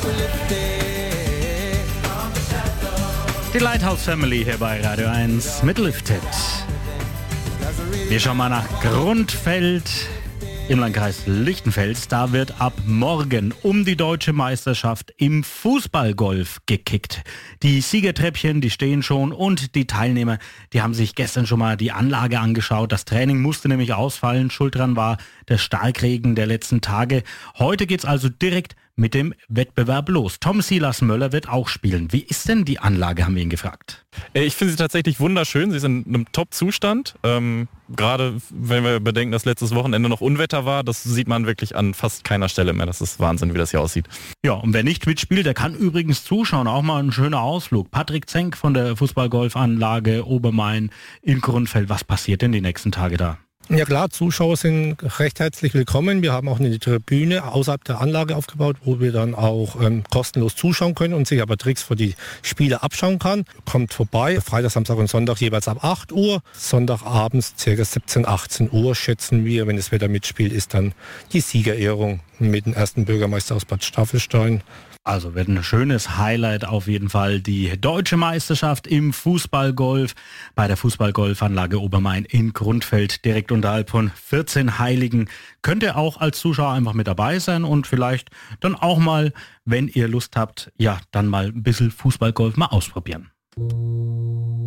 Die Lighthouse Family hier bei Radio 1 mit Lifted. Wir schauen mal nach Grundfeld im Landkreis Lichtenfels. Da wird ab morgen um die deutsche Meisterschaft im Fußballgolf gekickt. Die Siegertreppchen, die stehen schon und die Teilnehmer, die haben sich gestern schon mal die Anlage angeschaut. Das Training musste nämlich ausfallen. Schuld dran war der Starkregen der letzten Tage. Heute geht's also direkt mit dem Wettbewerb los. Tom Silas-Möller wird auch spielen. Wie ist denn die Anlage, haben wir ihn gefragt. Ich finde sie tatsächlich wunderschön. Sie ist in einem Top-Zustand. Gerade wenn wir bedenken, dass letztes Wochenende noch Unwetter war, das sieht man wirklich an fast keiner Stelle mehr. Das ist Wahnsinn, wie das hier aussieht. Ja, und wer nicht mitspielt, der kann übrigens zuschauen. Auch mal ein schöner Ausflug. Patrick Zenk von der Fußballgolfanlage Obermain in Grundfeld. Was passiert denn die nächsten Tage da? Ja klar, Zuschauer sind recht herzlich willkommen. Wir haben auch eine Tribüne außerhalb der Anlage aufgebaut, wo wir dann auch kostenlos zuschauen können und sich aber Tricks für die Spiele abschauen kann. Kommt vorbei, Freitag, Samstag und Sonntag jeweils ab 8 Uhr. Sonntagabends ca. 17, 18 Uhr schätzen wir, wenn das Wetter mitspielt, ist dann die Siegerehrung mit dem ersten Bürgermeister aus Bad Staffelstein. Also wird ein schönes Highlight auf jeden Fall. Die deutsche Meisterschaft im Fußballgolf bei der Fußballgolfanlage Obermain in Grundfeld, direkt unterhalb von 14 Heiligen. Könnt ihr auch als Zuschauer einfach mit dabei sein und vielleicht dann auch mal, wenn ihr Lust habt, ja, dann mal ein bisschen Fußballgolf mal ausprobieren.